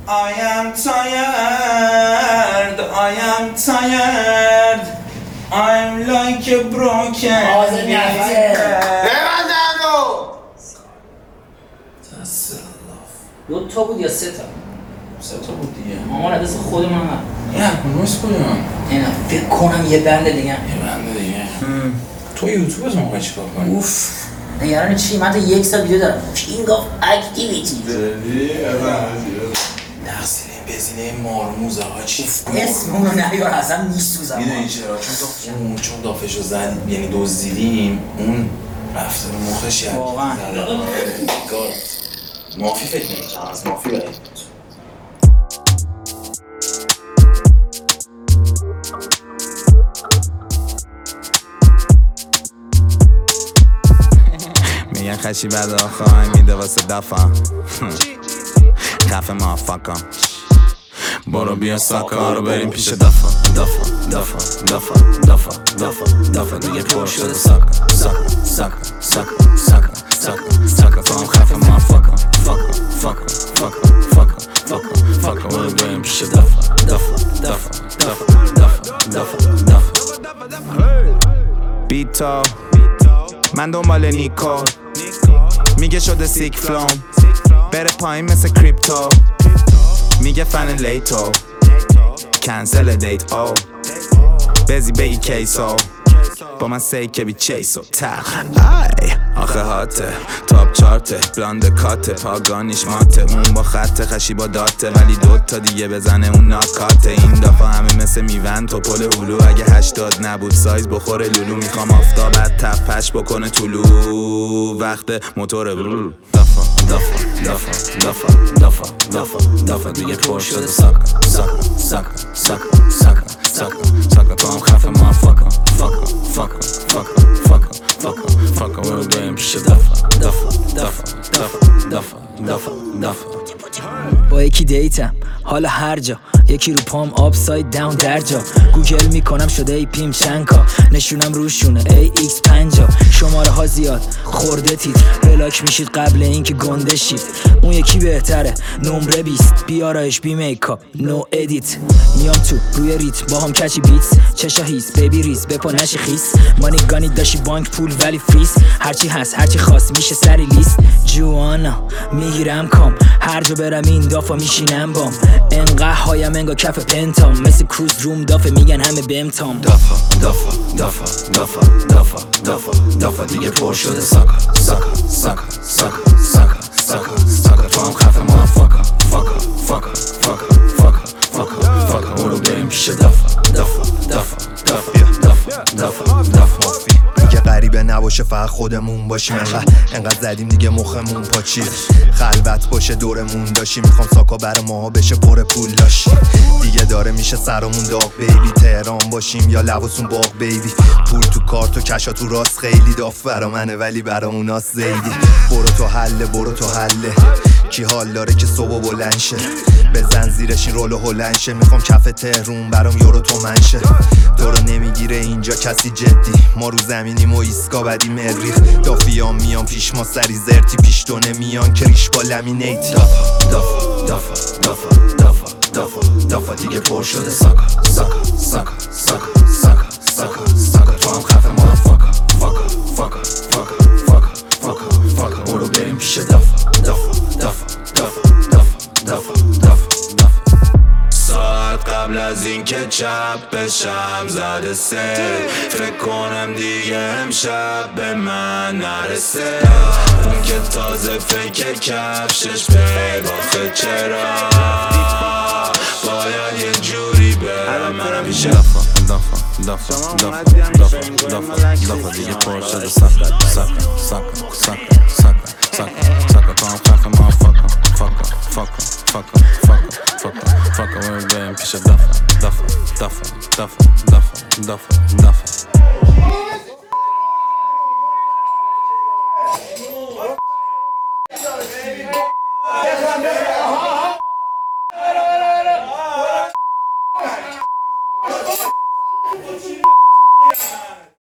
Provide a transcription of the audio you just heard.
I am tired, I am tired, I'm like a broken دو تا بود یا سه تا؟ سه تا بود دیگه. مامان دست خودمون هم نه نویس کدوم؟ اینا فکر کنم یه بند دیگه. یه بند دیگه. تو یوتیوب از موقع چیکار کنی؟ اوف نگران چی؟ من تا یک سال ویدیو دارم. King of Activity. جدی؟ نقصیده بزینه مارموزه ها چی؟ اسم اونو نیار اصلا میسوزم. میدونی چرا؟ چون دافشو زد یعنی دزدیدیم اون رفته رو مخش یعنی واقعا مافی فکر نمی‌کنم از مافی برای میگن خشی بعد آخواهی میده واسه دفعه خفه مافکم برو بیا ساکا رو بریم پیش دفعه دیگه پر شده ساکا تو هم خفه مافکم فکر برو بریم پیش دفعه بیتا من دنبال نیکو میگه شده سیک فلوم بره پایین مثل کریپتو میگه فن لیتو کنسل دیت او بزی بگی کیسو با من سی که بی چیسو تخ ای آخه هاته تاپ چارته بلاند کاته پاگانیش ماته اون با خط خشی با داته ولی دوتا دیگه بزنه اون ناکاته این دفعه همه مثل میون تو پل هلو اگه 80 نبود سایز بخوره لولو میخوام آفتابت تپش بکنه طولو وقت موتور برول دفعه دیگه پر شده ساکا تو هم خفه ما فاکا برو بریم پیش دفعه با یکی دیتم حالا هر جا یکی رو پام آپساید داون در جا گوگل میکنم شده ای پیم چنکا نشونم روشونه AX50 شماره ها زیاد خورده تید بلاک میشید قبل اینکه گنده شید اون یکی بهتره نمره 20 بیارایش بی میکاپ نو ادیت میام تو روی ریت با هم کچی بیتس چشا هیس بیبی ریز بپا نشی خیس مانی گانی داشی بانک پول ولی فریز هرچی هست هرچی خواست میشه سری لیست جوانا میگیرم کام هر جا برم این دافا میشینم بام انقدر هایم انگا کف پنتام مثل کروز روم دافه میگن همه بمتام دفعه دیگه پر شده ساکا تو هم خفه ما فاکا برو بریم پیش دفعه دیگه غریبه نباشه فقط خودمون باشیم انقدر زدیم دیگه مخمون پاچیه خلوت باشه دورمون داشی میخوام ساکا برا ماها بشه پر پول داشی دیگه داره میشه سرمون داغ بیبی تهران باشیم یا لباسون باغ بیبی پول تو کارت و کشا تو راست خیلی داف برا منه ولی برا اوناست زیدی برو تو حله کی حال داره که صبح بلند شه بزن زیرش این رولو هلند شه میخوام کف تهرون برام یورو تومن شه تو رو نمیگیره اینجا کسی جدی ما رو زمینیم و ایسکا بدی مریخ دافیام میان پیش ما سری زرتی پیش تو نمیان که ریش با لامینیت دفعه دیگه پر شده ساکا تو هم خفه ما فاکا برو بریم پیش ساعت قبل از این که چپ بشم زده سه فکر کنم دیگه امشب به من نرسه اون که تازه فکر کفشش به بافه چرا باید یه جوری برم منم پیش دفعه دیگه پر شده